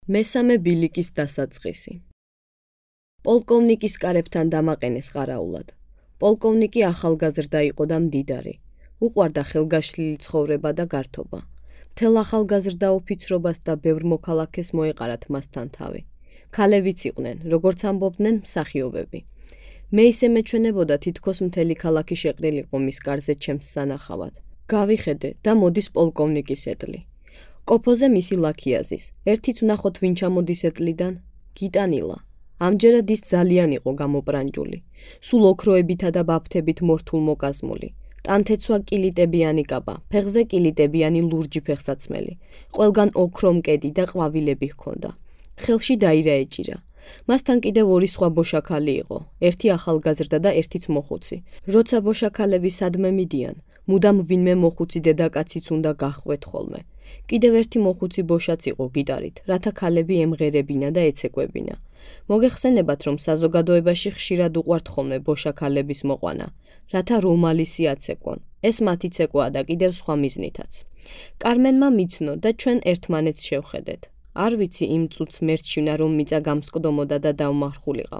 მესამე ბილიკის დასაწყისი. პოლკოვნიკის კარებთან დამაყენეს ყარაულად. პოლკოვნიკი ახალგაზრდა იყო და მდიდარი. უყვარდა ხელგაშლილი ცხოვრება და გართობა. მთელ ახალგაზრდა ოფიცრობას და ბევრ მოქალაქეს მოეყარათ მასთან თავი. ქალებიც იყვნენ, როგორც ამბობდნენ, მსახიობები. მე ისე მეჩვენებოდა თითქოს მთელი ქალაქი შეყრილიყო მის კარზე ჩემს სანახავად. გავიხედე და მოდის პოლკოვნიკის ეტლი. კოფოზე მისი ლაქიაზის. ერთიც ვნახოთ ვინ ჩამოდის ეტლიდან? გიტანილა. ამჯერად ის ძალიან იყო გამოპრანჯული. სულ ოქროებითა და ბაფთებით მორთულ მოკაზმული. ტანთეცვა კილიტებიანი კაბა, ფეხზე კილიტებიანი ლურჯი ფეხსაცმელი. ყველგან ოქრო მკედი და ყვავილები ჰქონდა. ხელში დაირა ეჭირა. მასთან კიდევ ორი სხვა ბოშაქალი იყო, ერთი ახალგაზრდა და ერთიც მოხუცი. როცა ბოშაქალები სადმე მიდიან, მუდამ ვინმე მოხუცი დედაკაციც უნდა გაჰყვეთ ხოლმე. კიდევ ერთი მოხუცი ბოშაც იყო გიტარით, რათა ქალები ემღერებინა და ეცეკვებინა. მოგეხსენებათ, რომ საზოგადოებაში ხშირად უყვართ ხოლმე ბოშაქალების მოყვანა, რათა რომალისი აცეკვონ. ეს მათი ცეკვაა და კიდევ სხვა მიზნითაც. კარმენმა მიცნო და ჩვენ ერთმანეთს შევხედეთ. არ ვიცი იმ წუთს მერჩივნა რომ მიწა გამსკდომოდა და დავმარხულიყავ.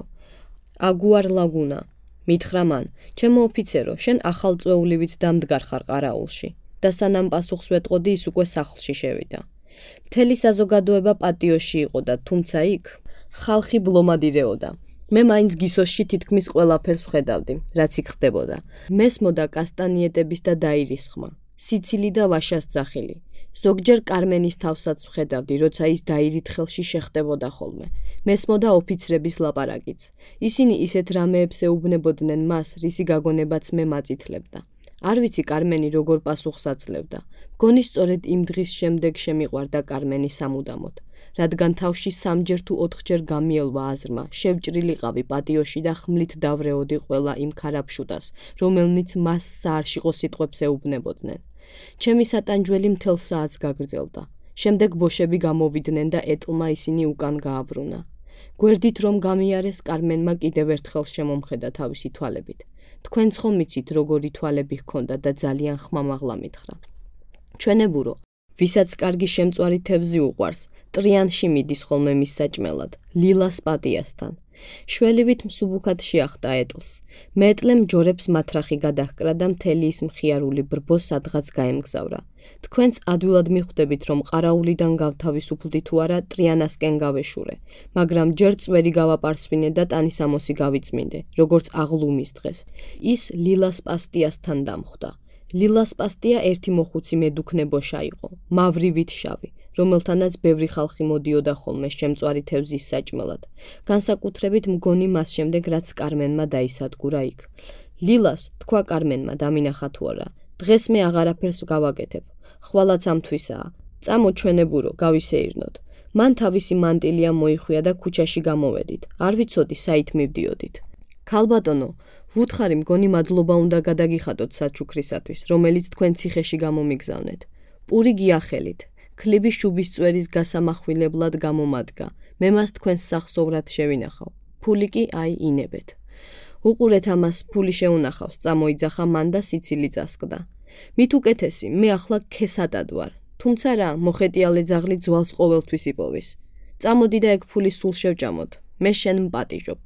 აგუარ ლაგუნა, მითხრა მან, ჩემო ოფიცერო, შენ ახალ წვეულივით დამდგარ ხარ ყარაულში და სანამ პასუხს ვეტყოდი ის უკვე სახლში შევიდა. მთელი საზოგადოება პატიოში იყო და თუმცა იქ ხალხი ბლომადირეოდა. მე მაინც გისოსში თითქმის ყველაფერს ვხედავდი, რაც იქ ხდებოდა. მესმოდა კასტანიეტების და დაირის ხმა, სიცილი და ვაშას ძახილი. ზოგჯერ კარმენის თავსაც ვხედავდი, როცა ის დაირით ხელში შეხტებოდა ხოლმე. მესმოდა ოფიცრების ლაპარაკიც. ისინი ისეთ რამეებს ეუბნებოდნენ მას, რისი გაგონებაც მე მაწითლებდა. არ ვიცი კარმენი როგორ პასუხს აძლევდა. მგონი სწორედ იმ დღის შემდეგ შემიყვარდა კარმენი სამუდამოდ. რადგან თავში 3-ჯერ თუ 4-ჯერ გამიელვა აზრმა, შევჭრილიყავი პატიოში და ხმლით დავრეოდი ყველა იმ ქარაფშუტას, რომელნიც მას საარშიყო სიტყვებს ეუბნებოდნენ. ჩემი სატანჯველი მთელ საათს გაგრძელდა. შემდეგ ბოშები გამოვიდნენ და ეტლმა ისინი უკან გააბრუნა. გვერდით რომ გამიარეს, კარმენმა კიდევ ერთხელ შემომხედა თავისი თვალებით. თქვენც ხომ იცით როგორი თვალები ჰქონდა და ძალიან ხმამაღლა მითხრა. ჩვენებურო, ვისაც კარგი შემწვარი თევზი უყვარს, ტრიანში მიდის ხოლმე მის საჭმელად, ლილას პატიასთან. შველივით მსუბუქად შეახტა ეტლს. მე ეტლემ ჯორებს მათრახი გადაჰკრა და მთელი ის მხიარული ბრბო სადღაც გაემგზავრა. თქვენც ადვილად მიხვდებით, რომ ყარაულიდან გავთავისუფლდი თუ არა, ტრიანასკენ გავეშურე, მაგრამ ჯერ წვერი გავაპარსვინე და ტანისამოსი გავიწმინდე, როგორც აღლუმის დღეს. ის ლილას პასტიასთან დამხვდა. ლილას პასტია ერთი მოხუცი მედუქნებოშა იყო, მავრივით შავი, რომელთანაც ბევრი ხალხი მოდიოდა ხოლმე შემწვარი თევზის საჭმელად. განსაკუთრებით მგონი მას შემდეგ, რაც კარმენმა დაისადგურა იქ. ლილას, თქვა კარმენმა, დამინახა თუ არა. დღეს მე აღარაფერს გავაკეთებ. ხვალაც ამთვისაა. წამო ჩვენებურო, გავისეირნოთ. მან თავისი მანტილია მოიხვია და ქუჩაში გამოვედით. არ ვიცოდი, საით მივდიოდით. ქალბატონო, ვუთხარი მგონი მადლობა უნდა გადაგიხადოთ საჩუქრისათვის, რომელიც თქვენ ციხეში გამომიგზავნეთ. პური გიახელით. ქლიბი შუბის წვერის გასამახვილებლად გამომადგა. მე მას თქვენს სახსოვრად შევინახავ. ფული კი აი ინებეთ. უყურეთ ამას, ფული შეუნახავს, წამოიძახა მან და სიცილი წასკდა. მით უკეთესი, მე ახლა ქესატად ვარ. თუმცა რა, მოხეტიალე ძაღლი ძვალს ყოველთვის იპოვის. წამოდი და ეგ ფული სულ შევჭამოთ. მე შენ მპატიჟობ.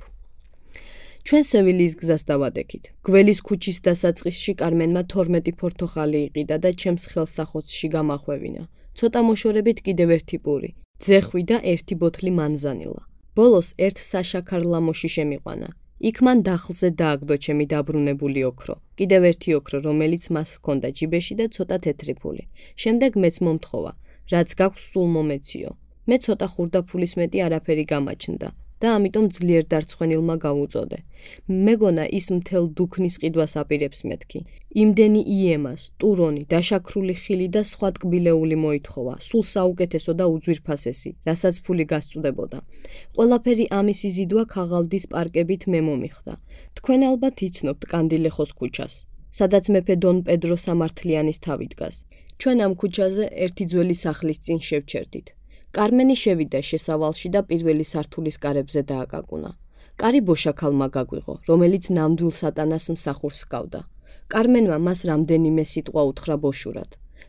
ჩვენ სევილიის გზას დავადექით. გველის ქუჩის დასაწყისში კარმენმა 12 ფორთოხალი იყიდა და ჩემს ხელსახოცში გამახვევინა. ცოტა მოშორებით კიდევ ერთი პური, ძეხვი და ერთი ბოთლი მანზანილა. ბოლოს ერთ საშაქარ ლამოში შემიყვანა. იქ მან დახლზე დააგდო ჩემი დაბრუნებული ოქრო. კიდევ ერთი ოქრო, რომელიც მას ჰქონდა ჯიბეში და ცოტა თეთრი ფული. შემდეგ მეც მომთხოვა, რაც გაქვს სულ მომეციო. მე ცოტა ხურდა ფულის მეტი არაფერი გამაჩნდა და ამიტომ ძლიერ დარცხვენილმა გავუწოდე. მეგონა ის მთელ დუქნის ყიდვას აპირებს მეთქი. იმდენი იემას, ტურონი, დაშაქრული ხილი და სხვა ტკბილეული მოითხოვა, სულ საუკეთესო და უძვირფასესი, რასაც ფული გასწვდებოდა. ყველაფერი ამის იზიდვა ქაღალდის პარკებით მე მომიხდა. თქვენ ალბათ იცნობთ კანდილეხოს ქუჩას, სადაც მეფე დონ პედრო სამართლიანის თავი დგას. ჩვენ ამ ქუჩაზე ერთი ძველი სახლის წინ შევჩერდით. კარმენი შევიდა შესავალში და პირველი სართულის კარებზე დააკაკუნა. კარი ბოშაქალმა გაგვიღო, რომელიც ნამდვილ სატანას მსახურს ჰგავდა. კარმენმა მას რამდენიმე სიტყვა უთხრა ბოშურად.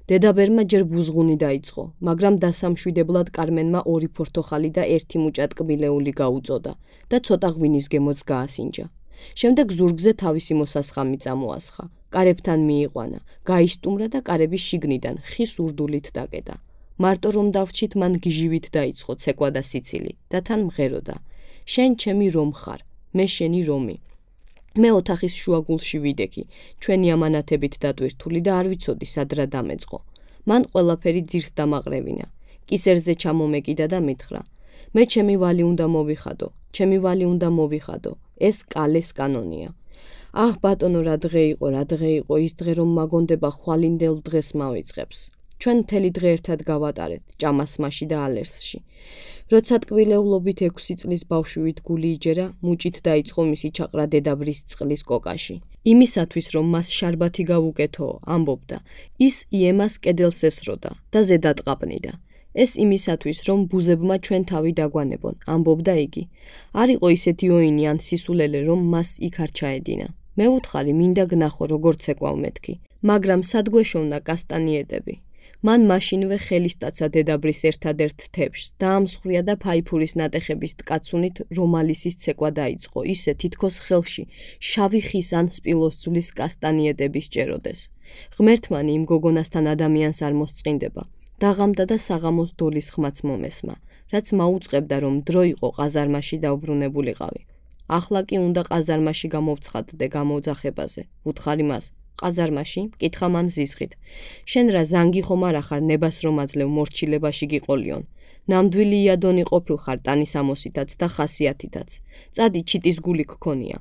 დედაბერმა ჯერ ბუზღუნი დაიწყო, მაგრამ დასამშვიდებლად კარმენმა 2 ფორთოხალი და 1 მუჭა ტკბილეული გაუწოდა და ცოტა ღვინის გემოც გაასინჯა. შემდეგ ზურგზე თავისი მოსასხამი წამოასხა, კარებთან მიიყვანა, გაისტუმრა და კარების შიგნიდან ხის ურდულით დაკეტა. მარტო რომ დავრჩით, მან გიჟივით დაიწყო ცეკვა და სიცილი და თან მღეროდა: შენ ჩემი რომ ხარ, მე შენი რომი. მე ოთახის შუაგულში ვიდექი, ჩვენი ამანათებით დატვირთული და არ ვიცოდი სად რა დამეწყო. მან ყველაფერი ძირს დამაყრევინა, კისერზე ჩამომეკიდა და მითხრა: მე ჩემი ვალი უნდა მოვიხადო, ჩემი ვალი უნდა მოვიხადო, ეს კალეს კანონია. აჰ ბატონო, რა დღე იყო, ის დღე რომ მაგონდება ხვალინდელ დღეს მავიწყებს. ჩვენ მთელი დღე ერთად გავატარეთ ჭამასმაში და ალერსში. როცა ტკბილეულობით 6 წლის ბავშვივით გული იჯერა, მუჭით დაიწყო მისი ჩაყრა დედაბრის წყლის კოკაში. იმისათვის რომ მას შარბათი გავუკეთო, ამბობდა, ის იემას კედელს ესროდა და ზედად ყაპნიდა. ეს იმისათვის რომ ბუზებმა ჩვენ თავი დაგვანებონ, ამბობდა იგი. არ იყო ისეთი ოინი ან სისულელე რომ მას იქ არ ჩაედინა. მე ვუთხარი, მინდა გნახო როგორ ცეკვავ მეთქი, მაგრამ სად გვეშოვნა კასტანიედები. მან მაშინვე ხელისტაცა დედაბრის ერთადერთ თეფშს, დაამსხვრია და ფაიფურის ნატეხების ტკაცუნით რომალისის ცეკვა დაიწყო, ისე თითქოს ხელში შავი ხის ან სპილოსძვლის კასტანიედები სჭეროდეს. ღმერთმანი იმ გოგონასთან ადამიანს არ მოსწყინდება. დაღამდა და საღამოს დოლის ხმაც მომესმა, რაც მაუწყებდა რომ დრო იყო ყაზარმაში დავბრუნებულიყავი. ახლა კი უნდა ყაზარმაში გამოვცხადდე გამოძახებაზე, ვუთხარი მას. ყაზარმაში? კითხა მან ზიზღით. შენ რა ზანგი ხომ არ ახარ ნებას რომ აძლევ მორჩილებაში გიყოლიონ. ნამდვილი იადონი ყოფილ ხარ ტანის ამოსითაც და ხასიათითაც. წადი ჩიტის გული გქონია.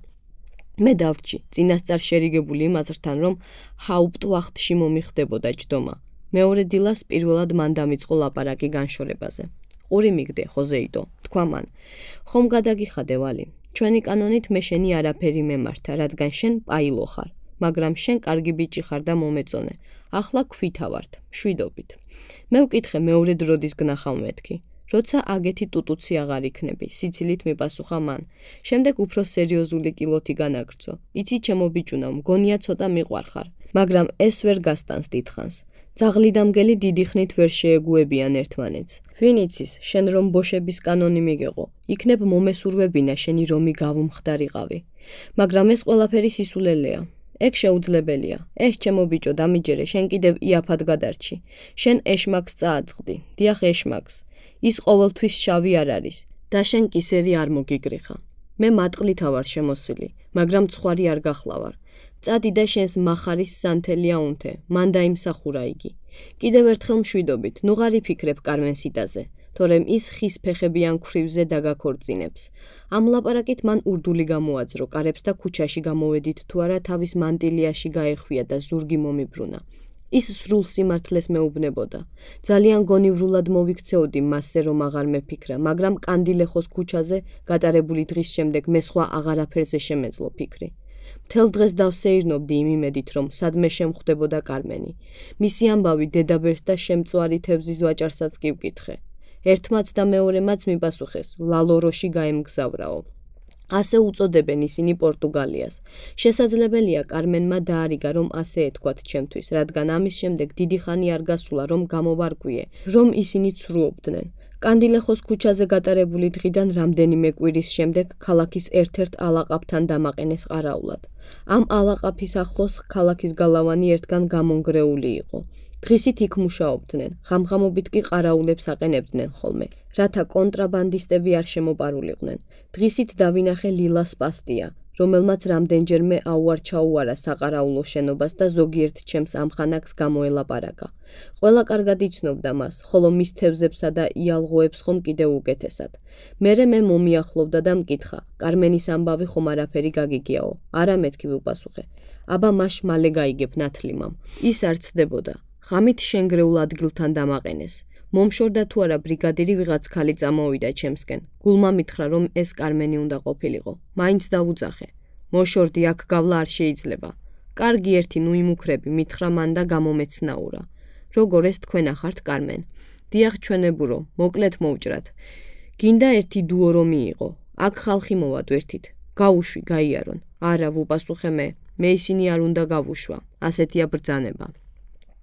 მე დავრჩი, წინასწარ შერიგებული იმაზრთან რომ ჰაუპტვახტში მომიხდებოდა ჯდომა. მეორე დილას პირველად მან დამიწყო ლაპარაკი განშორებაზე. ყური მიგდე, ხოზეიდო, თქვა მან. ხომ გადაგიხადე ვალი. ჩვენი კანონით მე შენი არაფერი მემართა, რადგან შენ პაილო ხარ. მაგრამ შენ კარგი ბიჭი ხარ და მომეწონე. ახლა ქვითავართ, შვიდობით. მე ვკითხე მეორე დროდის გნახავ მეთქი. როცა აგეთი ტუტუცი აღარ იქნები, სიცილით მიპასუხა მან. შემდეგ უფრო სერიოზული კილოთი განაგრძო. იცი ჩემო ბიჭუნა, მგონია ცოტა მიყვარხარ, მაგრამ ეს ვერ გასტანს დიდხანს. ძაღლი და მგელი დიდი ხნით ვერ შეეგუებიან ერთმანეთს. ვინ იცის, შენ რომ ბოშების კანონი მიგეყო, იქნებ მომესურვებინა შენი რომი გავუმხდარიყავი. მაგრამ ეს ყველაფერი სისულელეა. ეგ შეუძლებელია. ჩემო ბიჭო, დამიჯერე, შენ კიდევ იაფად გადარჩი. შენ ეშმაკს წააწყდი, დიახ ეშმაკს. ის ყოველთვის შავი არ არის და შენ კისერი არ მოგიგრიხა. მე მატყლით ვარ შემოსილი, მაგრამ ცხვარი არ გახლავარ. წადი და შენს მახარის სანთელია უნთე, მან დაიმსახურა იგი. კიდევ ერთხელ მშვიდობით, ნუღარ იფიქრებ კარმენსიტაზე, თორემ ის ხის ფეხებიან ქვრივზე დაგაქორწინებს. ამ ლაპარაკით მან ურდული გამოაძრო კარებს და ქუჩაში გამოვედით თუ არა თავის მანტილიაში გაეხვია და ზურგი მომიბრუნა. ის სრულ სიმართლეს მეუბნებოდა. ძალიან გონივრულად მოვიქცეოდი მასზე რომ აღარ მეფიქრა, მაგრამ კანდილეხოს ქუჩაზე გატარებული დღის შემდეგ მე სხვა აღარაფერზე შემეძლო ფიქრი. მთელ დღეს დავსეირნობდი იმ იმედით, რომ სადმე შემხვდებოდა კარმენი. მისი ამბავი დედაბერს და შემწვარი თევზის ვაჭარსაც კი ვკითხე. ერთმაც და მეორემაც მიპასუხეს, ლალოროში გაემგზავრაო. ასე უწოდებენ ისინი პორტუგალიას. შესაძლებელია კარმენმა დაარიგა რომ ასე ეთქვათ ჩემთვის, რადგან ამის შემდეგ დიდი ხანი არ გასულა რომ გამოვარკვიე, რომ ისინი ცრუობდნენ. კანდილეხოს ქუჩაზე გატარებული დღიდან რამდენიმე კვირის შემდეგ ქალაქის ერთ-ერთ ალაყაფთან დამაყენეს ყარაულად. ამ ალაყაფის ახლოს ქალაქის გალავანი ერთგან გამონგრეული იყო. დღისით იქ მუშაობდნენ, ღამღამობით კი ყარაულებს აყენებდნენ ხოლმე, რათა კონტრაბანდისტები არ შემოპარულიყვნენ. დღისით დავინახე ლილას პასტია, რომელმაც რამდენჯერმე აუარ-ჩაუარა საყარაულო შენობას და ზოგიერთ ჩემს ამხანაგს გამოელაპარაკა. ყველა კარგად იცნობდა მას, ხოლო მის თევზებსა და იალღოებს ხომ კიდევ უკეთესად. მერე მე მომიახლოვდა და მკითხა, კარმენის ამბავი ხომ არაფერი გაგიგიაო? არა მეთქი ვუპასუხე. აბა მაშ მალე გაიგებ ნათლიმამ. ის არ ცდებოდა. ღამით შენგრეულ ადგილთან დამაყენეს. მომშორდა თუ არა ბრიგადირი ვიღაც ქალი წამოვიდა ჩემსკენ. გულმა მითხრა რომ ეს კარმენი უნდა ყოფილიყო. მაინც დავუძახე. მოშორდი, აქ გავლა არ შეიძლება. კარგი ერთი ნუ იმუქრები, მითხრა მან და გამომეცნაურა. როგორ ეს თქვენ ახართ კარმენ? დიახ ჩვენებურო, მოკლედ მოვჭრათ. გინდა ერთი დუო რომ მიიღო. აქ ხალხი მოვა გვერდით. გაუშვი, გაიარონ. არა, ვუპასუხე მე ისინი არ უნდა გავუშვა. ასეთია ბრძანება.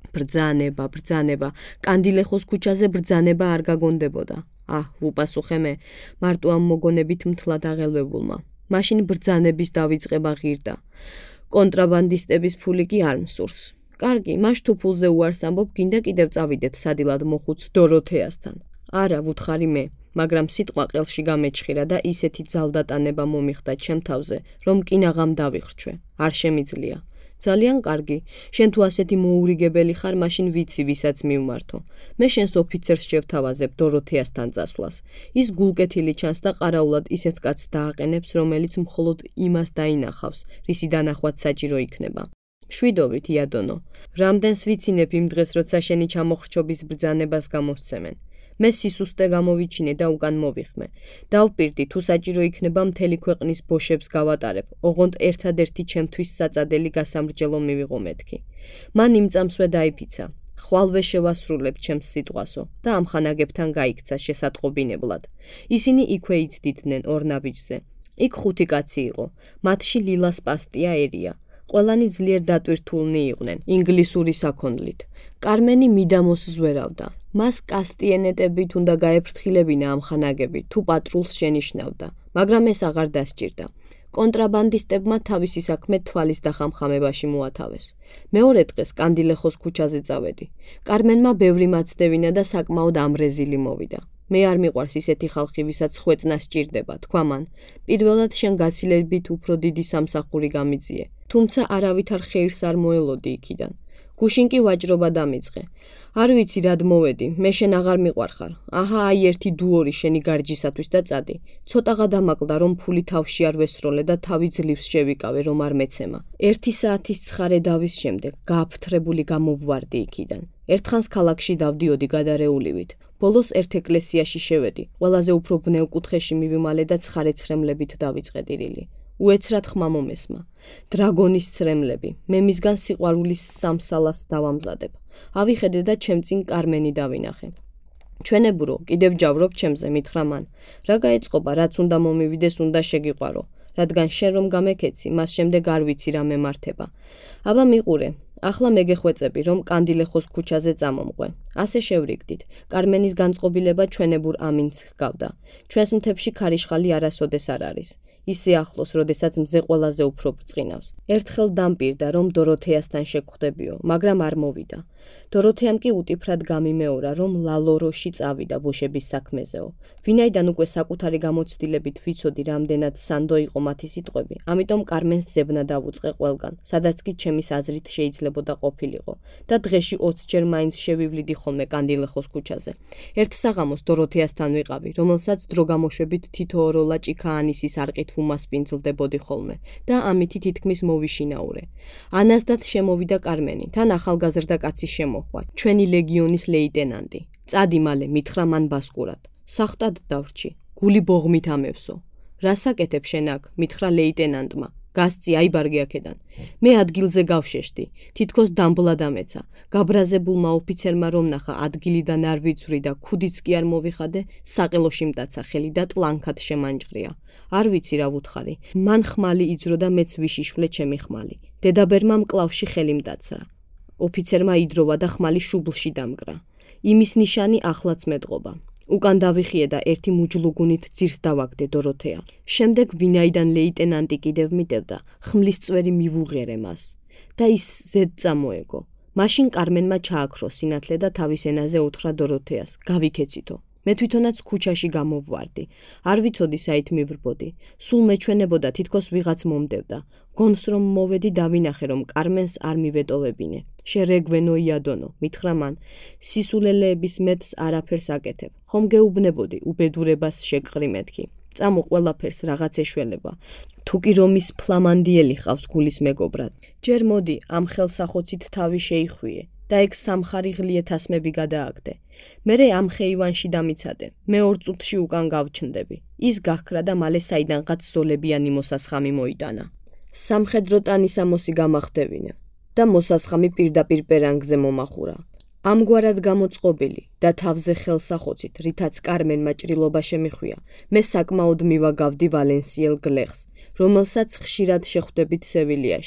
ბრძანება, კანდილეხოს ქუჩაზე ბრძანება არ გაგონდებოდა. ვუპასუხე მე, მარტო ამ მოგონებით მთლად აღელვებულმა. მაშინ ბრძანების დავიწყება ღირდა. კონტრაბანდისტების ფული კი არ მსურს. კარგი, მაშ თუ ფულზე უარს ამბობ, გინდა კიდევ წავიდეთ სადილად მოხუც დოროთეასთან. არა, ვუთხარი მე, მაგრამ სიტყვა ყელში გამეჩხირა და ისეთი ძალდატანება მომიხდა ჩემ თავზე, რომ კინაღამ დავიხრჩვე. არ შემიძლია. ძალიან კარგი, შენ თუ ასეთი მოურიგებელი ხარ, მაშინ ვიცი, ვისაც მივმართო. მე შენს ოფიცერს შევთავაზებ დოროთეასთან წასვლას. ის გულკეთილი ჩანს და ყარაულად ისეთ კაცს დააყენებს, რომელიც მხოლოდ იმას დაინახავს, რისი დანახვაც საჭირო იქნება. მშვიდობით, იადონო. რამდენს ვიცინებ იმ დღეს, როცა შენი ჩამოხრჩობის ბრძანებას გამოსცემენ. მე სისუსტე გამოვიჩინე და უკან მოვიხმე. დავპირდი, თუ საჭირო იქნება მთელი ქვეყნის ბოშებს გავატარებ, ოღონდ ერთადერთი ჩემთვის საწადელი გასამრჯელო მივიღო მეთქი. მან იმ წამსვე დაიფიცა. ხვალვე შევასრულებ ჩემს სიტყვასო და ამ ხანაგებთან გაიქცა შესატყობინებლად. ისინი იქვე იცდიდნენ ორ ნაბიჯზე. იქ 5 კაცი იყო. მათში ლილას პასტია ერია. ყველანი ძლიერ დატვირთულნი იყვნენ ინგლისური საქონლით. კარმენი მიდამოს ზვერავდა. მას კასტიენეტებით უნდა გაეფრთხილებინა ამ ხანაგები, თუ პატრულს შენიშნავდა, მაგრამ ეს აღარ დასჭირდა. კონტრაბანდისტებმა თავისი საქმე თვალის დახამხამებაში მოათავეს. მეორე დღეს კანდილეხოს ქუჩაზე წავედი. კარმენმა ბევრი მაცდევინა და საკმაოდ ამრეზილი მოვიდა. მე არ მიყვარს ისეთი ხალხი, ვისაც ხვეწნა სჭირდება, თქვა მან. პირველად შენ გაცილებით უფრო დიდი სამსახური გამიძიე, თუმცა არავითარ ხეირს არ მოელოდი იქიდან. გუშინ კი ვაჭრობა დამიწყე. არ ვიცი რად მოვედი, მე შენ აღარ მიყვარხარ. აი ერთი დუორი შენი გარჯისათვის და წადი. ცოტაღა დამაკლდა, რომ ფული თავში არ ვესროლე და თავი ძლივს შევიკავე, რომ არ მეცემა. 1 საათის ცხარე დავის შემდეგ გააფთრებული გამოვვარდი იქიდან. ერთხანს ქალაქში დავდიოდი გადარეულივით. ბოლოს ერთ ეკლესიაში შევედი. ყველაზე უფრო ბნელ კუთხეში მივიმალე და ცხარე ცრემლებით დავიწყე ტირილი. უეცრად ხმა მომესმა. დრაგონის ცრემლები. მე მისგან სიყვარულის სამსალას დავამზადებ. ავიხედე და ჩემ წინ კარმენი დავინახე. ჩვენებურო, კიდევ ჯავრობ ჩემზე, მითხრა მან. რა გაეწყობა, რაც უნდა მომივიდეს, უნდა შეგიყვარო. რადგან შენ რომ გამეკეცი, მას შემდეგ არ ვიცი რა მემართება. აბა მიყურე. ახლა მეგეხვეწები, რომ კანდილეხოს ქუჩაზე წამომყვე. ასე შევრიგდით. კარმენის განწყობილება ჩვენებურ ამინს ჰგავდა. ჩვენს მთებში ქარიშხალი არასოდეს არ არის. ისე ახლოს, როდესაც მზე ყველაზე უფრო ბრწყინავს. ერთხელ დამპირდა, რომ დოროთეასთან შეგხვდებიო, მაგრამ არ მოვიდა. დოროთეამ კი უტიფრად გამიმეორა, რომ ლალოროში წავიდა ბოშების საქმეზეო. ვინაიდან უკვე საკუთარი გამოცდილებით ვიცოდი, რამდენად სანდო იყო მათი სიტყვები, ამიტომ კარმენს ძებნა დავუწყე ყველგან, სადაც კი ჩემის აზრით შეიძლებოდა ყოფილიყო და დღეში 20 ჯერ მაინც შევივლიდი ხოლმე კანდილეხოს ქუჩაზე. ერთ საღამოს დოროთეასთან ვიყავი, რომელსაც დრო გამოშვებით თითოეულა ჭიქაანისის არყით უმასპინძლდებოდი ხოლმე და ამითი თითქმის მოვიშინაურე. ანაზდათ შემოვიდა კარმენი, თან ახალგაზრდა კაცი შემოხვა, ჩვენი ლეგიონის ლეიტენანტი. წადი მალე, მითხრა მან ბასკურად. სახტად დავრჩი, გული ბოღმით ამევსო. რას აკეთებ შენ აქ, მითხრა ლეიტენანტმა. გასწი, აიბარგე აქედან. მე ადგილზე გავშეშდი, თითქოს დამბლა დამეცა. გაბრაზებულმა ოფიცერმა რომ ნახა ადგილიდან არ ვიწვრი და ქუდიც კი არ მოვიხადე, საყელოში მტაცა ხელი და ტლანქად შემანჭღრია. არ ვიცი რა ვუთხარი. მან ხმალი იძრო და მეც ვიშიშვლე ჩემი ხმალი. დედაბერმა მკლავში ხელი მტაცრა. ოფიცერმა იდროვა და ხმალი შუბლში დამკრა. იმის ნიშანი ახლაც მეტყობა. უკან დავიხიე და ერთი მუჯლუგუნით ძირს დავაგდე დოროთეა. შემდეგ ვინაიდან ლეიტენანტი კიდევ მიტევდა, ხმლის წვერი მივუღერე მას და ის ზედ წამოეგო. მაშინ კარმენმა ჩააქრო სინათლე და თავის ენაზე უთხრა დოროთეას, გავიქეცითო. მე თვითონაც ქუჩაში გამოვვარდი. არ ვიცოდი საით მივრბოდი. სულ მეჩვენებოდა თითქოს ვიღაც მომდევდა. გონს რომ მოვედი დავინახე რომ კარმენს არ მივეტოვებინე. შერეგვენო იადონო, მითხრა მან. სისულელეების მეტს არაფერს აკეთებ. ხომ გეუბნებოდი უბედურებას შეგყრი მეთქი. წამო ყველაფერს რაღაც ეშველება. თუ კი რომის ფლამანდიელი ხავს გულის მეგობრად. ჯერ მოდი ამ ხელსახოცით თავი შეიხვიე. და ეგ სამხარი ღლიე თასმები გადააგდე. მერე ამ ხეივანში დამიცადე. მე 2 წუთში უკან გავჩნდები. ის გაქრა და მალე საიდანღაც ზოლებიანი მოსასხამი მოიტანა. სამხედრო ტანისამოსი გამახდევინა და მოსასხამი პირდაპირ პერანგზე მომახურა. ამგვარად გამოწყობილი და თავზე ხელსახოცით, რითაც კარმენმა ჭრილობა შემიხვია, მე საკმაოდ მივაგავდი ვალენსიელ გლეხს, რომელსაც ხშირად შეხვდებით სევილიაში.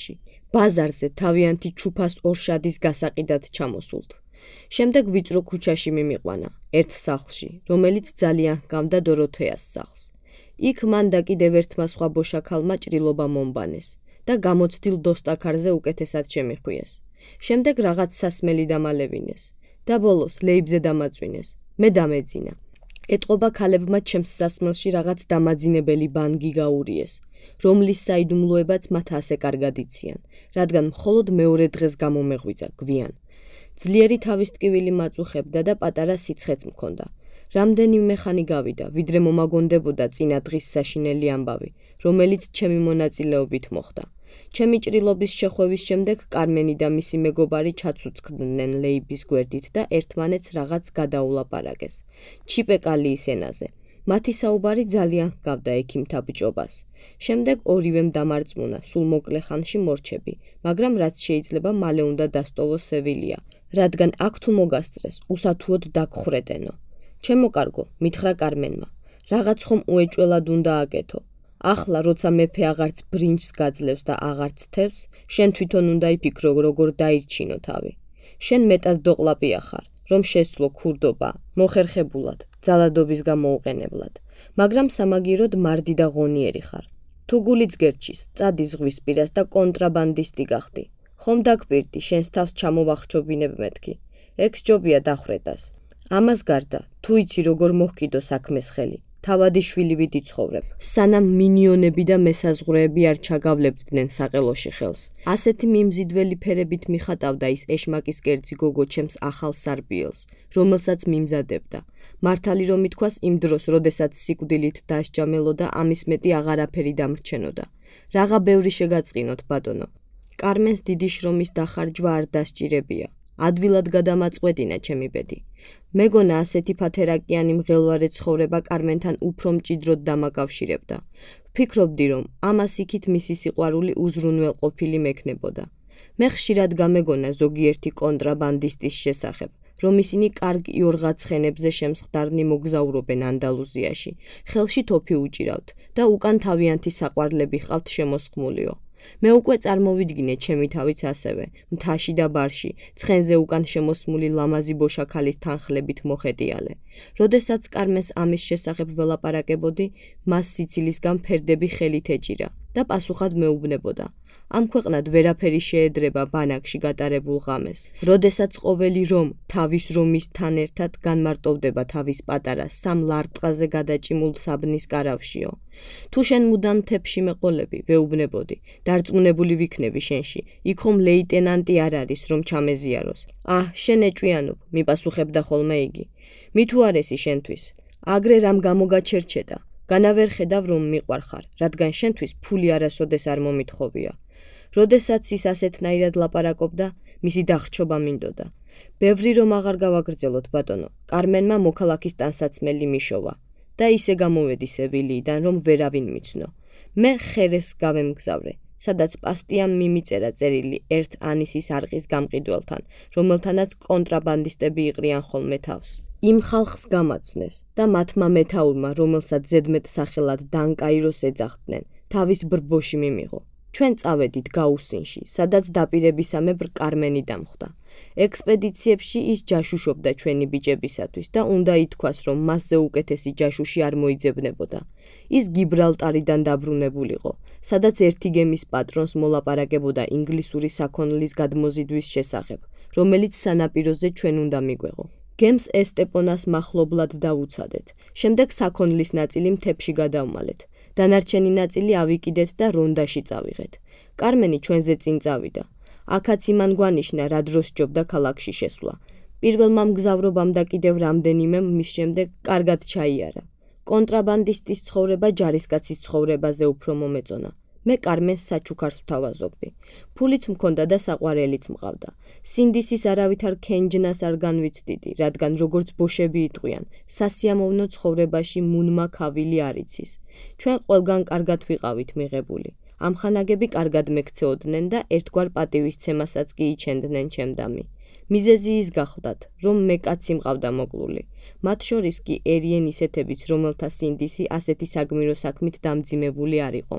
ბაზარზე თავიანთი ჩუფას ორშადის გასაყიდად ჩამოსულთ. შემდეგ ვიწრო ქუჩაში მიმიყვანა, ერთ სახლში, რომელიც ძალიან ჰგავდა დოროთეას სახლს. იქ მან და კიდევ ერთმა სხვა ბოშაქალმა ჭრილობა მომბანეს და გამოცდილ დოსტაქარზე უკეთესად შემიხვიეს. შემდეგ რაღაც სასმელი დამალევინეს და ბოლოს ლეიბზე დამაწვინეს. მე დამეძინა. ეტყობა ქალებმა ჩემს სასმელში რაღაც დამაძინებელი ბანგი გაურიეს, რომლის საიდუმლოებაც მათ ასე კარგად იციან, რადგან მხოლოდ მეორე დღეს გამომეღვიძა გვიან. ძლიერი თავის ტკივილი მაწუხებდა და პატარა სიცხეც მქონდა. რამდენიმე ხანი გავიდა, ვიდრე მომაგონდებოდა წინა დღის საშინელი ამბავი, რომელიც ჩემი მონაწილეობით მოხდა. ჩემი ჭრილობის შეხვევის შემდეგ კარმენი და მისი მეგობარი ჩაცუცქდნენ ლეიბის გვერდით და ერთმანეთს რაღაც გადაულაპარაკეს. ჩიპეკალიის ენაზე. მათი საუბარი ძალიან ჰგავდა ექიმთა ბჭობას. შემდეგ ორივემ დამარწმუნა, სულ მოკლე ხანში მორჩები, მაგრამ რაც შეიძლება მალე უნდა დასტოვოს სევილია, რადგან აქ თუ მოგასწრეს, უსათუოდ დაგხვრედენო. ჩემო კარგო, მითხრა კარმენმა, რაღაც ხომ უეჭველად უნდა აკეთო. ახლა, როცა მეფე აღარც ბრინჯს გაძლევს და აღარც თევს, შენ თვითონ უნდა იფიქრო, როგორ დაირჩინო თავი. შენ მეტად დოყლაპია ხარ, რომ შესძლო ქურდობა, მოხერხებულად, ძალადობის გამოუყენებლად, მაგრამ სამაგიეროდ მარდი და ღონიერი ხარ. თუ გულიც გერჩის, წადი ზღვის პირას და კონტრაბანდისტი გახდი. ხომ დაგპირდი, შენს თავს ჩამოვახრჩობინებ მეთქი. ეგ სჯობია დახრეტას. ამას გარდა, თუ იცი როგორ მოჰკიდო საქმეს ხელი, თავადი შვილი ვიდი ცხოვრებ. სანამ მინიონები და მესაზღვრეები არ ჩაგავლებდნენ საყელოში ხელს. ასეთი მიმზიდველი ფერებით მიხატავდა ის ეშმაკის კერძი გოგო ჩემს ახალ სარბიელს, რომელსაც მიმზადებდა. მართალი რომ ითქვას იმ დროს, როდესაც სიკვდილით დასჯამელოდა, ამის მეტი აღარაფერი დამრჩენოდა. რაღა ბევრი შეგაწყინოთ, ბატონო. კარმენს დიდი შრომის დახარჯვა არ დასჭირებია. ადვილად გადამაწყვეტინა ჩემი ბედი. მეგონა ასეთი ფათერაკიანი მღელვარე ცხოვრება კარმენთან უფრო მჭიდროდ დამაკავშირებდა. ვფიქრობდი, რომ ამას იქით მისი სიყვარული უზრუნველყოფილი მექნებოდა. მე ხშირად გამეგონა ზოგიერთი კონტრაბანდისტის შესახებ, რომ ისინი კარგ იორღა ცხენებზე შემსხდარნი მოგზაურობენ ანდალუზიაში, ხელში თოფი უჭირავთ და უკან თავიანთი საყვარლები ჰყავთ შემოსხმულიო. მე უკვე წარმოვიდგინე ჩემი თავიც ასევე, მთაში და ბარში, ცხენზე უკან შემოსმული ლამაზი ბოშაქალის თანხლებით მოხეტიალე. როდესაც კარმენს ამის შესახებ ველაპარაკებოდი, მას სიცილისგან ფერდები ხელით ეჭირა და პასუხად მეუბნებოდა. ამ ქვეყნად ვერაფერი შეედრება ბანაკში გატარებულ ღამეს. როდესაც ყოველი რომ თავის რომისთან ერთად განმარტოვდება თავის პატარა სამ ლარტყაზე გადაჭიმულ საბნის კარავშიო. თუ შენ მუდამ თეფში მეყოლები, ვეუბნებოდი, დარწმუნებული ვიქნები შენში, იქ ხომ ლეიტენანტი არ არის, რომ ჩამეზიაროს. შენ ეჭვიანობ, მიპასუხებდა ხოლმე იგი. მი თუ არ ესი შენთვის, აგრე რამ გამოგაჩერჩედა, განავერ ხედავ რომ მიყვარხარ, რადგან შენთვის ფული არასოდეს არ მომითხოვია. როდესაც ის ასეთნაირად ლაპარაკობდა, მისი დახრჩობა მინდოდა. ბევრი რომ აღარ გავაგრძელოთ, ბატონო, კარმენმა მოქალაქის ტანსაცმელი მიშოვა და ისე გამოვედი სევილიიდან, რომ ვერავინ მიცნო. მე ხერეს გავემგზავრე, სადაც პასტიამ მიმიწერა წერილი ერთ ანისის არყის გამყიდველთან, რომელთანაც კონტრაბანდისტები იყრიან ხოლმე თავს. იმ ხალხს გამაცნეს და მათმა მეთაურმა, რომელსაც ზედმეტ სახელად დანკაიროს ეძახდნენ, თავის ბრბოში მიმიღო. ჩვენ წავედით გაუსინში, სადაც დაპირებისამებრ კარმენი დამხვდა. ექსპედიციებში ის ჯაშუშობდა ჩვენი ბიჭებისათვის და უნდა ითქვას, რომ მასზე უკეთესი ჯაშუში არ მოიძებნებოდა. ის გიბრალტარიდან დაბრუნებულიყო, სადაც ერთი გემის პატრონს მოლაპარაკებოდა ინგლისური საქონლის გადმოზიდვის შესახებ, რომელიც სანაპიროზე ჩვენ უნდა მიგვეღო. გემს ესტეპონას მახლობლად დავუცადეთ. შემდეგ საქონლის ნაწილი მთებში გადავმალეთ. დანარჩენი ნაწილი ავიკიდეთ და რონდაში წავიღეთ. კარმენი ჩვენზე წინ წავიდა. აქაც იმან გვანიშნა, რა დროს სჯობდა ქალაქში შესვლა. პირველმა მგზავრობამ და კიდევ რამდენიმე მის შემდეგ კარგად ჩაიარა. კონტრაბანდისტის ცხოვრება ჯარისკაცის ცხოვრებაზე უფრო მომეწონა. მე კარმენს საჩუქარს ვთავაზობდი. ფულიც მქონდა და საყვარელიც მყავდა. სინდისის არავითარ ქენჯნას არ განვიცდიდი, რადგან როგორც ბოშები იტყვიან, სასიამოვნო ცხოვრებაში მუნმა ქავილი არ იცის. ჩვენ ყველგან კარგად ვიყავით მიღებული. ამხანაგები კარგად მეკცეოდნენ და ერთგვარ პატივისცემასაც კი იჩენდნენ ჩემდამი. მიზეზი ის გახლდათ, რომ მე კაცი მყავდა მოკლული. მათ შორის კი ერიენ ისეთებიც, რომელთა სინდისი ასეთი საგმირო საქმით დამძიმებული არ იყო.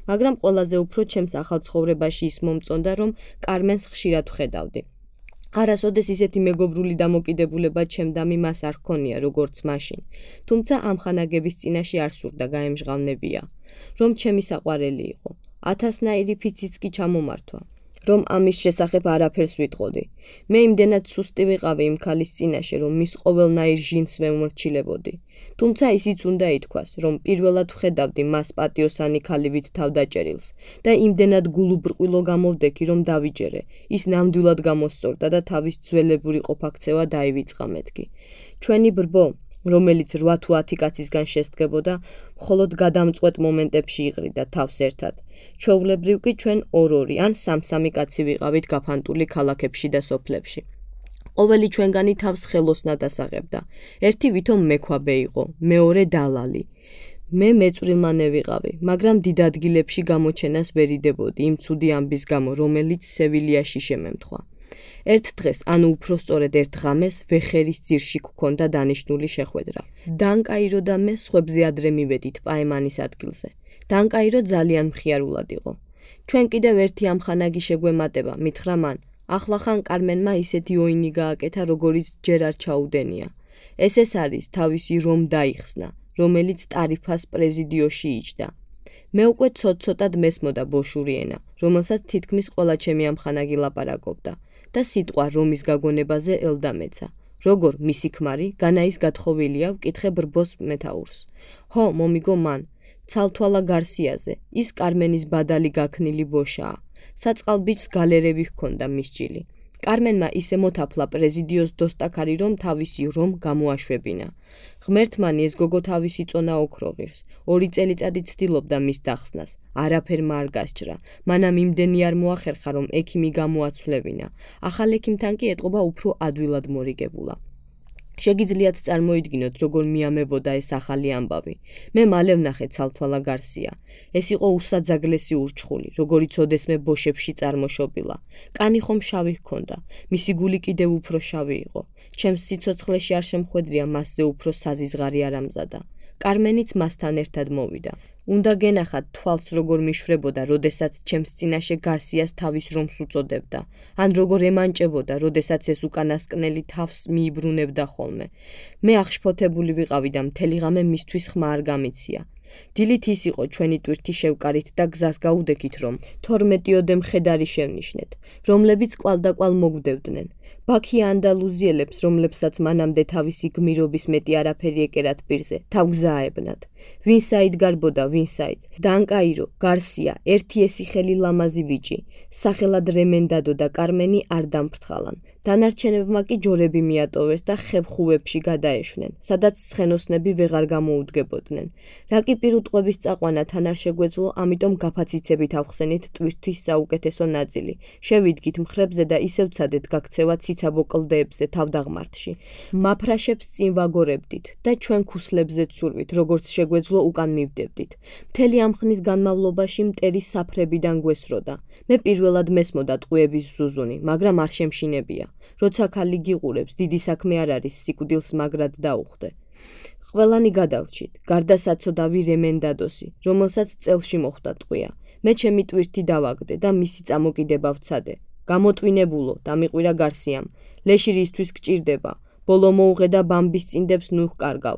მაგრამ ყველაზე უფრო ჩემს ახალ ცხოვრებაში ის მომწონდა, რომ კარმენს ხშირად ვხედავდი. არასოდეს ისეთი მეგობრული დამოკიდებულება ჩემდამი მას არ ჰქონია, როგორც მაშინ. თუმცა ამ ხანაგების წინაშე არ სურდა გაემჟღავნებია, რომ ჩემი საყვარელი იყო. 1000-ნაირი ფიციც კი ჩამომართვა, რომ ამის შესახებ არაფერს ვიტყოდი. მე იმდენად სუსტი ვიყავი იმ ქალის წინაშე, რომ მის ყოველნაირ ჟინს ვემორჩილებოდი. თუმცა ისიც უნდა ითქვას, რომ პირველად ვხედავდი მას პატიოსანი ქალივით თავდაჭერილს და იმდენად გულუბრყვილო გამოვდექი, რომ დავიჯერე. ის ნამდვილად გამოსწორდა და თავის ძველებური ყოფაქცევა დაივიწყა მეთქი. ჩვენი ბრბო, რომელიც 8 თუ 10 კაცისგან შესდგებოდა, მხოლოდ გადამწყვეტ მომენტებში იყრიდა თავს ერთად. ჩვეულებრივ კი ჩვენ 2-2 ან 3-3 კაცი ვიყავით გაფანტული ქალაქებში და სოფლებში. ყოველი ჩვენგანი თავს ხელოსნად ასაღებდა. ერთი ვითომ მექვაბე იყო, მეორე დალალი. მე მეწვრილმანე ვიყავი, მაგრამ დიდ ადგილებში გამოჩენას ვერ იდებოდი იმ ცუდი ამბის გამო, რომელიც სევილიაში შემემთხვა. ერთ დღეს, ანუ უფრო სწორედ ერთ ღამეს, ვეხერის ძირში გქონდა დანიშნული შეხვედრა. დანკაირო და მე სხვებზე ადრე მივედით პაემანის ადგილზე. დანკაირო ძალიან მხიარულად იყო. ჩვენ კიდევ ერთი ამხანაგი შეგვემატება, მითხრა მან. ახლახან კარმენმა ისეთი ოინი გააკეთა, როგორიც ჯერ არ ჩაუდენია. ეს არის თავისი რომ დაიხსნა, რომელიც ტარიფას პრეზიდიოში იჯდა. მე უკვე ცოტ-ცოტად მესმოდა ბოშური ენა, რომელსაც თითქმის ყველა ჩემი ამხანაგი ლაპარაკობდა და სიტყვა რომის გაგონებაზე ელდამეცა. როგორ მისი ქმარი, განაის გათხოვილია, ვკითხე ბრბოს მეთაურს. ჰო, მომიგო მან, ცალთვალა გარსიაზე, ის კარმენის ბადალი გაქნილი ბოშაა. საწყალბიჭს გალერები ჰქონდა მის ჭილი. კარმენმა ისე მოთაფლა პრეზიდიოს დოსტაქარი, რომ თავისი რომ გამოაშვებინა. ღმერთმანი ეს გოგო თავისი წონა ოქრო ღირს. 2 წელიწადი ცდილობდა მის დახსნას. არაფერმა არ გასჭრა. მანამ იმდენი არ მოახერხა, რომ ექიმი გამოაცვლებინა. ახალ ექიმთან კი ეტყობა უფრო ადვილად მორიგებულა. შეგიძლიათ წარმოიდგინოთ, როგორ მიამებოდა ეს ახალი ამბავი. მე მალე ვნახე ცალთვალა გარსია. ეს იყო უსაძაგლესი ურჩხული, როგორიც ოდესმე ბოშებში წარმოშობილა. კანი ხომ შავი ჰქონდა, მისი გული კიდევ უფრო შავი იყო. ჩემს სიცოცხლეში არ შემხვედრია მასზე უფრო საზიზღარი არ ამზადა. კარმენიც მასთან ერთად მოვიდა. უნდა გენახათ თვალს როგორ მიშვრებოდა, როდესაც ჩემს წინაშე გარსიას თავის რომს უწოდებდა, ან როგორ ემანჭებოდა, როდესაც ეს უკანასკნელი თავს მიიბრუნებდა ხოლმე. მე აღშფოთებული ვიყავი და მთელი ღამე მისთვის ხმა არ გამიცია. დილით ის იყო ჩვენი ტვირთი შევკარით და გზას გაუდექით, რომ 12-ოდე მხედარი შევნიშნეთ, რომლებიც კვალდაკვალ მოგვდევდნენ. ბაქი ანდალუზიელებს, რომლებსაც მანამდე თავისი გმირობის მეტი არაფერი ეკერათ პირზე, თავგზაებნათ. ვინ საით გარბოდა, ვინ საით. დანკაირო, გარსია, ერთი ესი ხელი ლამაზი ბიჭი, სახელად რემენდადო და კარმენი არ დამფრთხალან. დანარჩენებმა კი ჯორები მიატოვეს და ხევხუებში გადაეშვნენ, სადაც ცხენოსნები ვეღარ გამოუდგებოდნენ. რა კი პირუტყვების წაყვანა თან არ შეგვეძლო, ამიტომ გაფაციცებით ავხსენით ტვირთის საუკეთესო ნაწილი. შევიდგით მხრებზე და ისევ ცადეთ გაქცევა ციცაბო კლდეებზე თავდაღმართში. მაფრაშებს წინ ვაგორებდით და ჩვენ ქუსლებზე ცურვით, როგორც შეგვეძლო უკან მივდებდით. მთელი ამ ხნის განმავლობაში მტერი საფრებიდან გვესროდა. მე პირველად მესმოდა ტყუების ზუზუნი, მაგრამ არ შემშინებია. როცა ქალი გიყურებს, დიდი საქმე არ არის სიკვდილს მაგრად დაუხდე. ყველანი გადავრჩით, გარდა საცოდავი რემენდადოსი, რომელსაც წელში მოხვდა ტყვია. მე ჩემი ტვირთი დავაგდე და მისი წამოკიდება ვცადე. გამოტვინებულო, დამიყვირა გარსიამ. ლეშირისთვის გჭირდება. ბოლო მოუღედა ბამბის წინდებს ნუ ჰკარგავ.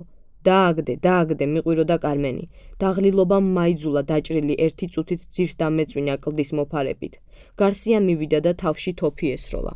დააგდე, მიყვიროდა კარმენი. დაღლილობამ მაიძულა დაჭრილი ერთი წუთით ძირს დამეწვინა კლდის მოფარებით. გარსია მივიდა და თავში თოფი ესროლა.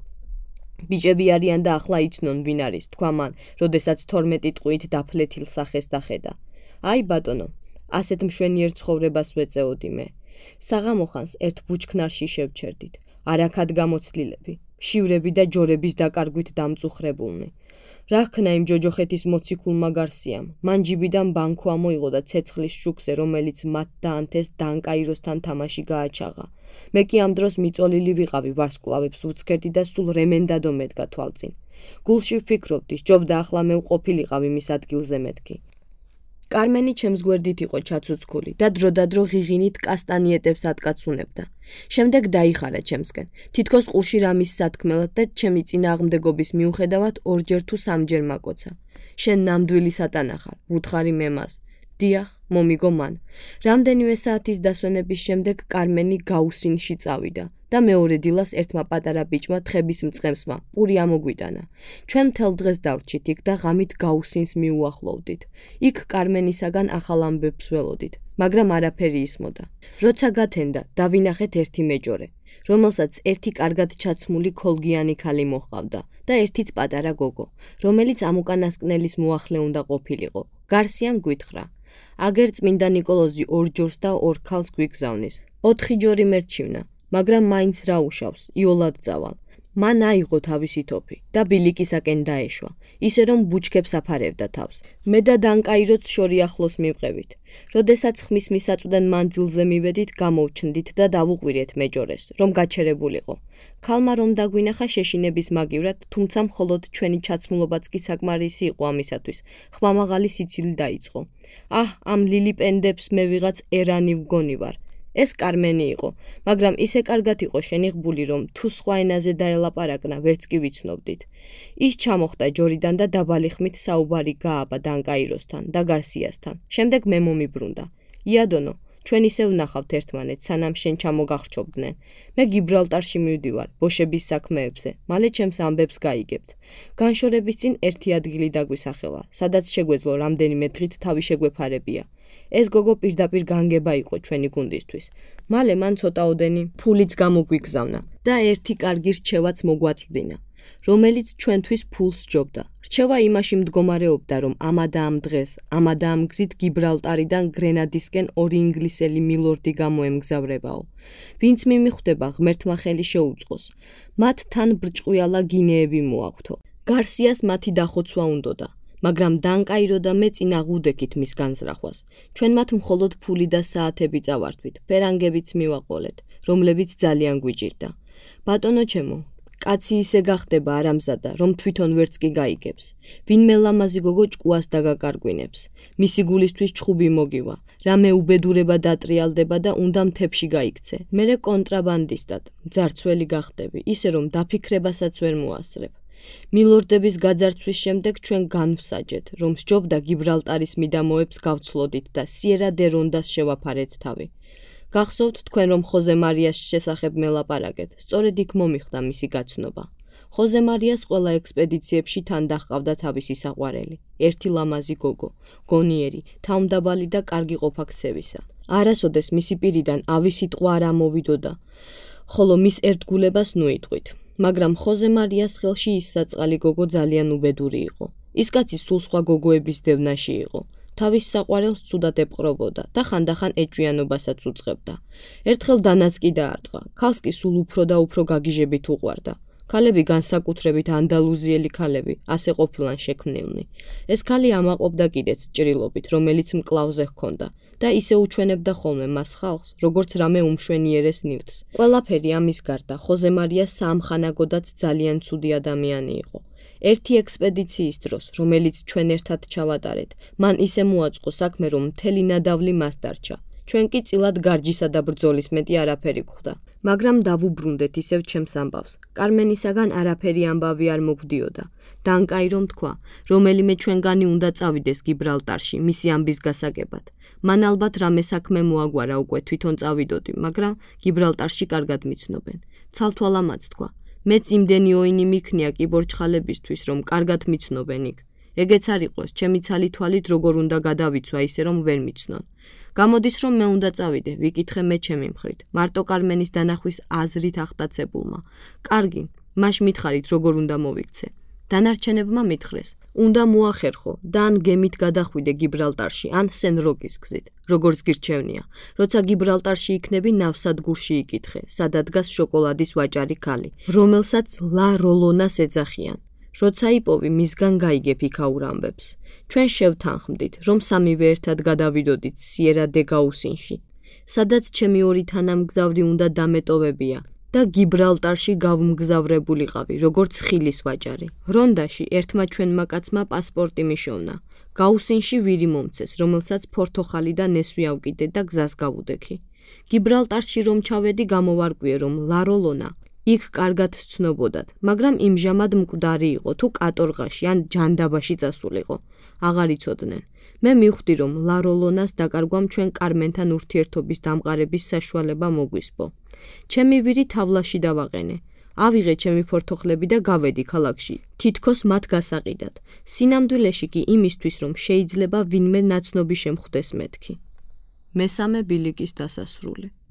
ბიჭები არიან და ახლა იცნონ ვინ არის, თქვა მან, როდესაც 12 ტყვით დაფლეთილ სახეს დახედა. აი ბატონო, ასეთ მშვენიერ ცხოვრებას ვეწეოდი მე. საღამოხანს ერთ ბუჩქნარში შევჩერდით. არაქად გამოცდილები, შივრები და ჯორების დაკარგვით დამწუხრებულნი. რა ჰქნა იმ ჯოჯოხეთის მოციქულმა გარსიამ? მან ჯიბიდან ბანკო ამოიღო და ცეცხლის შუქზე, რომელიც მათ დაანთეს დანკაიროსთან თამაში გააჩაღა. მე კი ამ დროს მიწოლილი ვიყავი ვარსკვლავებს უცქერდი და სულ რემენდადო მედგა თვალწინ. გულში ვფიქრობდი, სჯობდა ახლა მე ვყოფილიყავი მის ადგილზე მეთქი. კარმენი ჩემს გვერდით იყო ჩაცუცქული და დროდადრო ღიღინით კასტანიეტებს ატკაცუნებდა. შემდეგ დაიხარა ჩემსკენ, თითქოს ყურში რამის სათქმელად და ჩემი წინააღმდეგობის მიუხედავად 2-ჯერ თუ 3-ჯერ მაკოცა. შენ ნამდვილი სატანა ხარ, ვუთხარი მე მას. დიახ, მომიგო მან. რამდენიმე საათის დასვენების შემდეგ კარმენი გაუსინში წავიდა და მეორე დილას ერთმა პატარა ბიჭმა თხების მწყემსმა პური ამოგვიტანა. ჩვენ მთელ დღეს დავრჩით იქ და ღამით გაუსინს მიუახლოვდით. იქ კარმენისაგან ახალ ამბებს ველოდით, მაგრამ არაფერი ისმოდა. როცა გათენდა, დავინახეთ ერთი მეჯორე, რომელსაც ერთი კარგად ჩაცმული ქოლგიანი ქალი მოჰყავდა და ერთიც პატარა გოგო, რომელიც ამ უკანასკნელის მოახლე უნდა ყოფილიყო. გარსიამ გვითხრა: აგერ წმინდა ნიკოლოზი ორ ჯორს და ორ ქალს გვიგზავნის. 4 ჯორი მერჩივნა, მაგრამ მაინც რა უშავს, იოლად წავალ. მან აიღო თავისი თოფი და ბილიკისაკენ დაეშვა, ისე რომ ბუჩქებს აფარებდა თავს. მე და დანკაიროც შორი ახლოს მივყევით. როდესაც ხმის მისაწვდენ მანძილზე მივედით, გამოვჩნდით და დავუყვირეთ მეჯორეს, რომ გაჩერებულიყო. ქალმა რომ დაგვინახა შეშინების მაგივრად, თუმცა მხოლოდ ჩვენი ჩაცმულობაც კი საკმარისი იყო ამისათვის. ხმამაღალი სიცილი დაიწყო. ამ ლილიპენდებს მე ვიღაც ერანი ვგონი ვარ. ეს კარმენი იყო, მაგრამ ისე კარგად იყო შენიღბული, რომ თუ სხვა ენაზე დაელაპარაკნა, ვერც კი ვიცნობდით. ის ჩამოხდა ჯორიდან და დაბალი ხმით საუბარი გააბა დანკაიროსთან და გარსიასთან. შემდეგ მე მომიბრუნდა. იადონო, ჩვენ ისე ვნახავთ ერთმანეთს, სანამ შენ ჩამოგახრჩობდნენ. მე გიბრალტარში მივდივარ, ბოშების საქმეებზე, მალე ჩემს ამბებს გაიგებთ. განშორების წინ ერთი ადგილი დაგვისახელა, სადაც შეგვეძლო რამდენიმე დღით თავი შეგვეფარებია. ეს გოგო პირდაპირ განგება იყო ჩვენი გუნდისთვის. მალე მან ცოტაოდენი ფულიც გამოგვიგზავნა და ერთი კარგი რჩევაც მოგვაწვდინა, რომელიც ჩვენთვის ფულს სჯობდა. რჩევა იმაში მდგომარეობდა, რომ ამადა ამ დღეს, ამადა ამ გზით გიბრალტარიდან გრენადისკენ ორი ინგლისელი მილორდი გამოემგზავრებაო. ვინც მიმიხვდება, ღმერთმა ხელი შეუწყოს. მათ თან ბრჭყვიალა გინეები მოაქვთო. გარსიას მათი დახოცვა უნდოდა. მაგრამ დანკაირო და მე წინ აღუდექით მის განზრახვას. ჩვენ მათ მხოლოდ ფული და საათები წავართვით, ფერანგებიც მივაყოლეთ, რომლებიც ძალიან გვიჭირდა. ბატონო ჩემო, კაცი ისე გახდება არამზადა, რომ თვითონ ვერც კი გაიგებს. ვინმე ლამაზი გოგო ჭკუას დაგაკარგვინებს. მისი გულისთვის ჩხუბი მოგივა, რამე უბედურება დატრიალდება და უნდა მთებში გაიქცე. მერე კონტრაბანდისტად, ძარცველი გახდები, ისე რომ დაფიქრებასაც ვერ მოასწრებ. მილორდების გაძარცვის შემდეგ ჩვენ განვსაჯეთ, რომ სჯობდა გიბრალტარის მიდამოებს გავცლოდით და სიერა დე რონდას შევაფარეთ თავი. გახსოვთ თქვენ რომ ხოზე მარიას შესახებ მელაპარაკეთ, სწორედ იქ მომიხდა მისი გაცნობა. ხოზე მარიას ყველა ექსპედიციებში თან დაჰყავდა თავისი საყვარელი, ერთი ლამაზი გოგო, გონიერი, თავმდაბალი და კარგი ყოფაქცევისა. არასოდეს მისი პირიდან ავი სიტყვა არ ამოვიდოდა, ხოლო მის ერთგულებას ნუიტყვით. მაგრამ ხოზე მარიას ხელში ის საწყალი გოგო ძალიან უბედური იყო. ის კაცი სულ სხვა გოგოების დევნაში იყო. თავის საყვარელს ცუდად ეპყრობოდა და ხანდახან ეჭვიანობასაც უწყებდა. ერთხელ დანაც კი დაარტყა. ქალს კი სულ უფრო და უფრო გაგიჟებით უყვარდა. ქალები განსაკუთრებით ანდალუზიელი ქალები, ასე ყოფილან შექმნილნი. ეს ქალი ამაყობდა კიდეც ჭრილობით, რომელიც მკლავზე ჰქონდა და ისე უჩვენებდა ხოლმე მას ხალხს, როგორც რამე უმშვენიერეს ნივთს. ყველაფერი ამის გარდა, ხოზე მარია საამხანაგოდაც ძალიან ცუდი ადამიანი იყო. ერთი ექსპედიციის დროს, რომელიც ჩვენ ერთად ჩავატარეთ, მან ისე მოაწყო საქმე, რომ მთელი ნადავლი მას დარჩა. ჩვენ კი წილად გარჯისა და ბრძოლის მეტი არაფერი გვხვდა. მაგრამ დავუბრუნდეთ ისევ ჩემს ამბავს. კარმენისაგან არაფერი ამბავი არ მოგვდიოდა. დანკაირომ თქვა, რომელიმე ჩვენგანი უნდა წავიდეს გიბრალტარში მისი ამბის გასაგებად. მან ალბათ რამე საქმე მოაგვარა უკვე თვითონ წავიდოდი, მაგრამ გიბრალტარში კარგად მიცნობენ. ცალთვალამაც თქვა, მეც იმდენი ოინი მიქნია კიბორჩხალებისთვის, რომ კარგად მიცნობენ იქ. ეგეც არ იყოს, ჩემი ცალი თვალით როგორ უნდა გადავიცვა ისე რომ ვერ მიცნონ. გამოდის რომ მე უნდა წავიდე, ვიკითხე მე ჩემი მხრით, მარტო კარმენის დანახვის აზრით ახტაცებულმა. კარგი, მაშ მითხარით როგორ უნდა მოვიქცე. დანარჩენებმა მითხრეს, უნდა მოახერხო და ან გემით გადახვიდე გიბრალტარში, ან სენ-როკის გზით, როგორც გირჩევნია. როცა გიბრალტარში იქნები, ნავსადგურში იკითხე, სადაც დგას შოკოლადის ვაჭარი ქალი, რომელსაც ლა როლონას ეძახიან. როცა იპოვი, მისგან გაიგებ იქაურ ამბებს. ჩვენ შევთანხმდით, რომ სამივე ერთად გადავიდოდით სიერა დე გაუსინში, სადაც ჩემი ორი თანამგზავრი უნდა დამეტოვებია და გიბრალტარში გავმგზავრებულიყავი, როგორც ხილის ვაჭარი. რონდაში ერთმა ჩვენმა კაცმა პასპორტი მიშოვნა. გაუსინში ვირი მომცეს, რომელსაც ფორთოხალიდან ნესვი ავკიდე და გზას გავუდექი. გიბრალტარში რომ ჩავედი, გამოვარკვიე, რომ ლა როლონა იქ კარგად სცნობოდათ, მაგრამ იმჟამად მკვდარი იყო თუ კატორღაში ან ჯანდაბაში წასულიყო. აღარ იცოდნენ. მე მივხვდი, რომ ლაროლონას დაკარგვამ ჩვენ კარმენთან ურთიერთობის დამყარების საშუალება მოგვისპო. ჩემი ვირი თავლაში დავაყენე. ავიღე ჩემი ფორთოხლები და გავედი ქალაქში, თითქოს მათ გასაყიდად. სინამდვილეში კი იმისთვის, რომ შეიძლება ვინმე ნაცნობი შემხვდეს მეთქი. მესამე ბილიკის დასასრული.